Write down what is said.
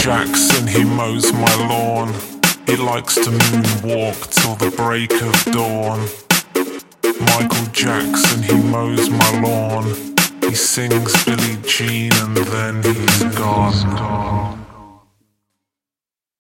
Jackson, he mows my lawn. He likes to moonwalk till the break of dawn. Michael Jackson, he mows my lawn. He sings Billie Jean and then he's gone.